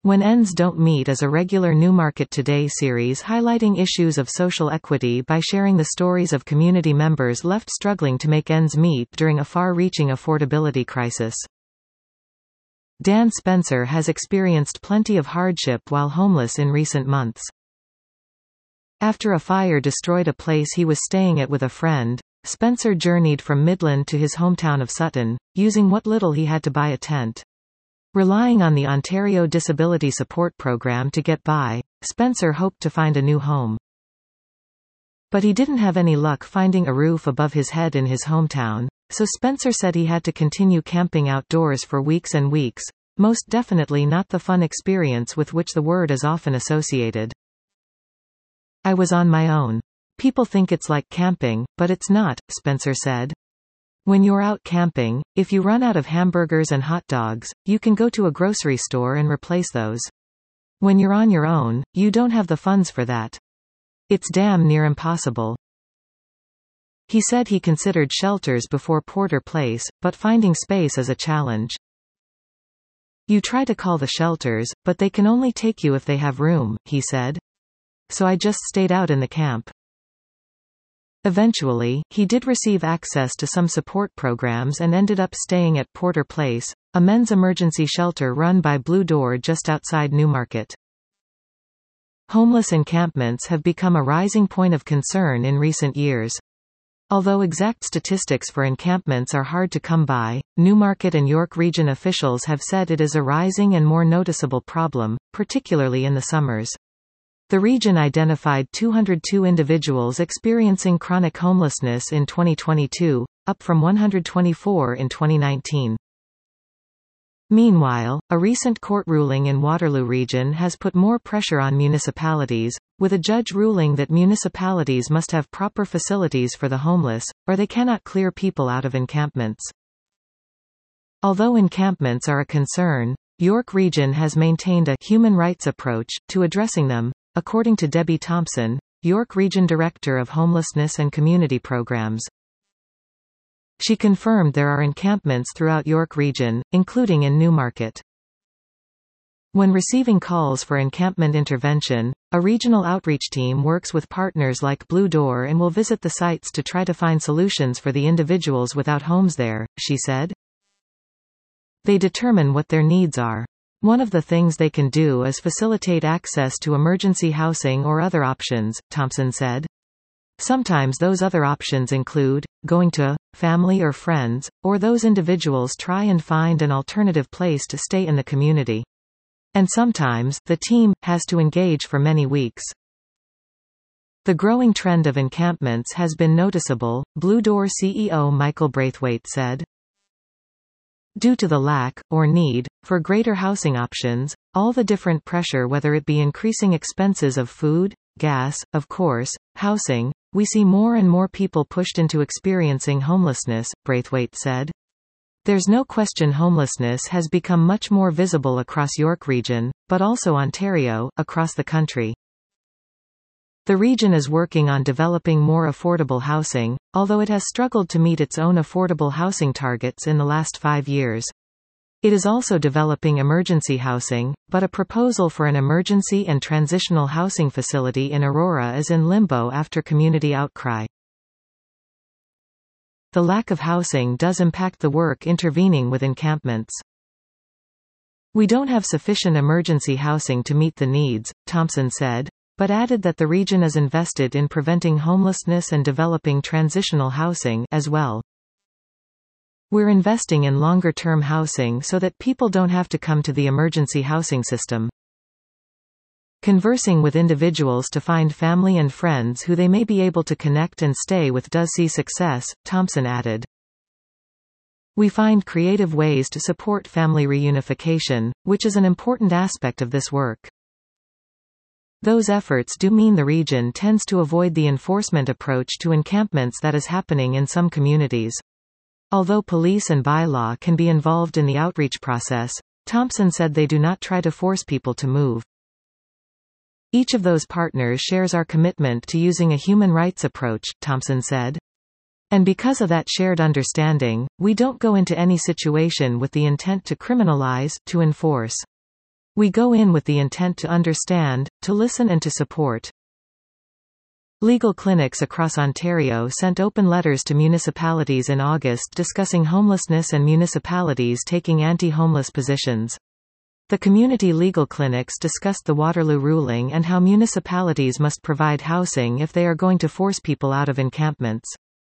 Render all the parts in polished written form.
When Ends Don't Meet is a regular Newmarket Today series highlighting issues of social equity by sharing the stories of community members left struggling to make ends meet during a far-reaching affordability crisis. Dan Spencer has experienced plenty of hardship while homeless in recent months. After a fire destroyed a place he was staying at with a friend, Spencer journeyed from Midland to his hometown of Sutton, using what little he had to buy a tent. Relying on the Ontario Disability Support Program to get by, Spencer hoped to find a new home. But he didn't have any luck finding a roof above his head in his hometown, so Spencer said he had to continue camping outdoors for weeks and weeks, most definitely not the fun experience with which the word is often associated. "I was on my own. People think it's like camping, but it's not," Spencer said. "When you're out camping, if you run out of hamburgers and hot dogs, you can go to a grocery store and replace those. When you're on your own, you don't have the funds for that. It's damn near impossible." He said he considered shelters before Porter Place, but finding space is a challenge. "You try to call the shelters, but they can only take you if they have room," he said. "So I just stayed out in the camp." Eventually, he did receive access to some support programs and ended up staying at Porter Place, a men's emergency shelter run by Blue Door just outside Newmarket. Homeless encampments have become a rising point of concern in recent years. Although exact statistics for encampments are hard to come by, Newmarket and York Region officials have said it is a rising and more noticeable problem, particularly in the summers. The region identified 202 individuals experiencing chronic homelessness in 2022, up from 124 in 2019. Meanwhile, a recent court ruling in Waterloo Region has put more pressure on municipalities, with a judge ruling that municipalities must have proper facilities for the homeless, or they cannot clear people out of encampments. Although encampments are a concern, York Region has maintained a human rights approach to addressing them, according to Debbie Thompson, York Region Director of Homelessness and Community Programs. She confirmed there are encampments throughout York Region, including in Newmarket. When receiving calls for encampment intervention, a regional outreach team works with partners like Blue Door and will visit the sites to try to find solutions for the individuals without homes there, she said. They determine what their needs are. One of the things they can do is facilitate access to emergency housing or other options, Thompson said. Sometimes those other options include going to family or friends, or those individuals try and find an alternative place to stay in the community. And sometimes, the team has to engage for many weeks. The growing trend of encampments has been noticeable, Blue Door CEO Michael Braithwaite said. Due to the lack, or need, for greater housing options, all the different pressure, whether it be increasing expenses of food, gas, of course, housing, we see more and more people pushed into experiencing homelessness, Braithwaite said. There's no question homelessness has become much more visible across York Region, but also Ontario, across the country. The region is working on developing more affordable housing, although it has struggled to meet its own affordable housing targets in the last 5 years. It is also developing emergency housing, but a proposal for an emergency and transitional housing facility in Aurora is in limbo after community outcry. The lack of housing does impact the work intervening with encampments. "We don't have sufficient emergency housing to meet the needs," Thompson said, but added that the region is invested in preventing homelessness and developing transitional housing as well. "We're investing in longer-term housing so that people don't have to come to the emergency housing system." Conversing with individuals to find family and friends who they may be able to connect and stay with does see success, Thompson added. "We find creative ways to support family reunification, which is an important aspect of this work. Those efforts do mean the region tends to avoid the enforcement approach to encampments that is happening in some communities. Although police and bylaw can be involved in the outreach process, Thompson said they do not try to force people to move. Each of those partners shares our commitment to using a human rights approach, Thompson said. And because of that shared understanding, we don't go into any situation with the intent to criminalize, to enforce. We go in with the intent to understand, to listen and to support. Legal clinics across Ontario sent open letters to municipalities in August discussing homelessness and municipalities taking anti-homeless positions. The community legal clinics discussed the Waterloo ruling and how municipalities must provide housing if they are going to force people out of encampments.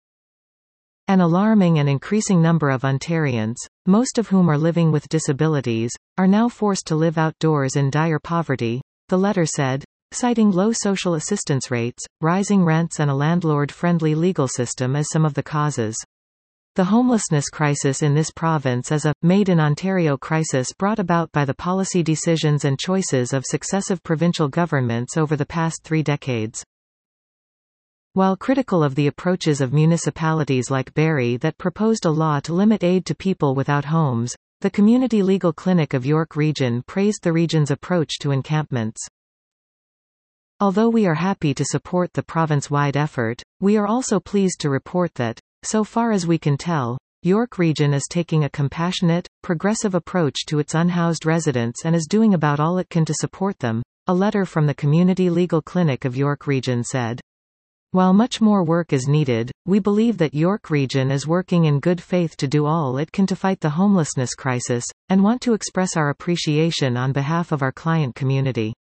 An alarming and increasing number of Ontarians, most of whom are living with disabilities, are now forced to live outdoors in dire poverty, the letter said, citing low social assistance rates, rising rents and a landlord-friendly legal system as some of the causes. The homelessness crisis in this province is a Made in Ontario crisis brought about by the policy decisions and choices of successive provincial governments over the past 3 decades. While critical of the approaches of municipalities like Barrie that proposed a law to limit aid to people without homes, the Community Legal Clinic of York Region praised the region's approach to encampments. Although we are happy to support the province-wide effort, we are also pleased to report that, so far as we can tell, York Region is taking a compassionate, progressive approach to its unhoused residents and is doing about all it can to support them, a letter from the Community Legal Clinic of York Region said. While much more work is needed, we believe that York Region is working in good faith to do all it can to fight the homelessness crisis, and want to express our appreciation on behalf of our client community.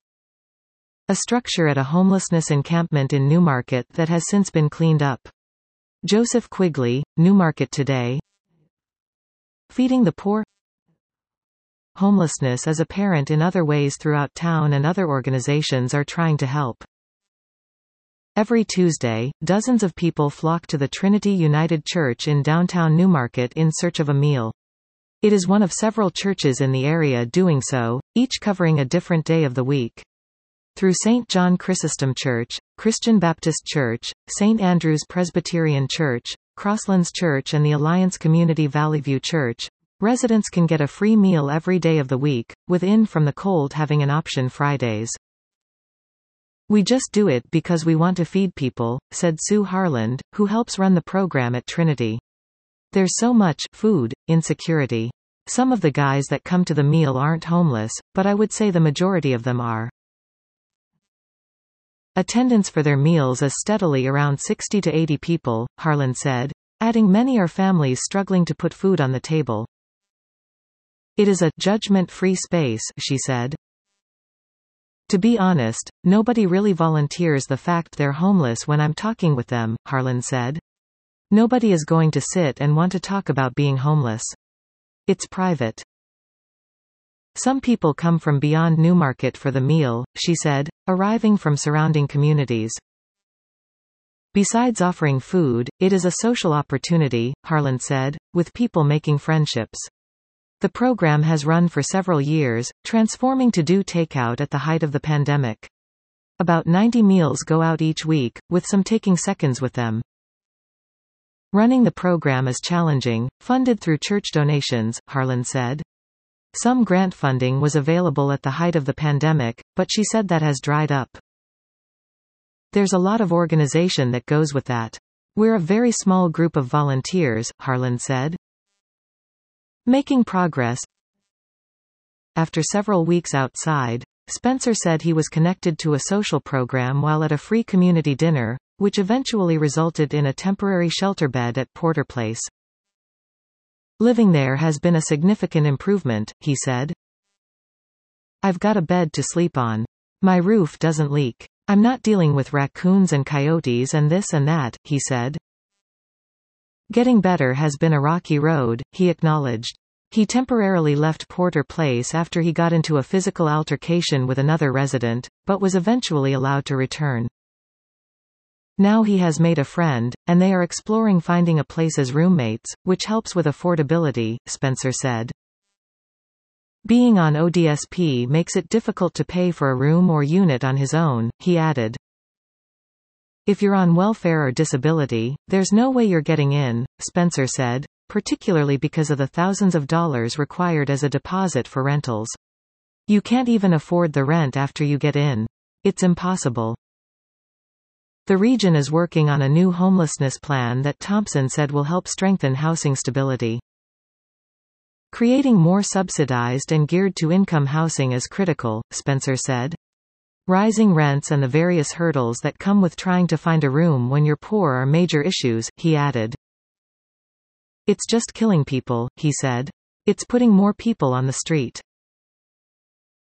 A structure at a homelessness encampment in Newmarket that has since been cleaned up. Joseph Quigley, Newmarket Today. Feeding the poor. Homelessness is apparent in other ways throughout town and other organizations are trying to help. Every Tuesday, dozens of people flock to the Trinity United Church in downtown Newmarket in search of a meal. It is one of several churches in the area doing so, each covering a different day of the week. Through St. John Chrysostom Church, Christian Baptist Church, St. Andrew's Presbyterian Church, Crosslands Church and the Alliance Community Valleyview Church, residents can get a free meal every day of the week, with In from the Cold having an option Fridays. We just do it because we want to feed people, said Sue Harland, who helps run the program at Trinity. There's so much food insecurity. Some of the guys that come to the meal aren't homeless, but I would say the majority of them are. Attendance for their meals is steadily around 60 to 80 people, Harland said, adding many are families struggling to put food on the table. It is a judgment-free space, she said. To be honest, nobody really volunteers the fact they're homeless when I'm talking with them, Harland said. Nobody is going to sit and want to talk about being homeless. It's private. Some people come from beyond Newmarket for the meal, she said, arriving from surrounding communities. Besides offering food, it is a social opportunity, Harland said, with people making friendships. The program has run for several years, transforming to do takeout at the height of the pandemic. About 90 meals go out each week, with some taking seconds with them. Running the program is challenging, funded through church donations, Harland said. Some grant funding was available at the height of the pandemic, but she said that has dried up. There's a lot of organization that goes with that. We're a very small group of volunteers, Harland said. Making progress. After several weeks outside, Spencer said he was connected to a social program while at a free community dinner, which eventually resulted in a temporary shelter bed at Porter Place. Living there has been a significant improvement, he said. I've got a bed to sleep on. My roof doesn't leak. I'm not dealing with raccoons and coyotes and this and that, he said. Getting better has been a rocky road, he acknowledged. He temporarily left Porter Place after he got into a physical altercation with another resident, but was eventually allowed to return. Now he has made a friend, and they are exploring finding a place as roommates, which helps with affordability, Spencer said. Being on ODSP makes it difficult to pay for a room or unit on his own, he added. If you're on welfare or disability, there's no way you're getting in, Spencer said, particularly because of the thousands of dollars required as a deposit for rentals. You can't even afford the rent after you get in. It's impossible. The region is working on a new homelessness plan that Thompson said will help strengthen housing stability. Creating more subsidized and geared to income housing is critical, Spencer said. Rising rents and the various hurdles that come with trying to find a room when you're poor are major issues, he added. It's just killing people, he said. It's putting more people on the street.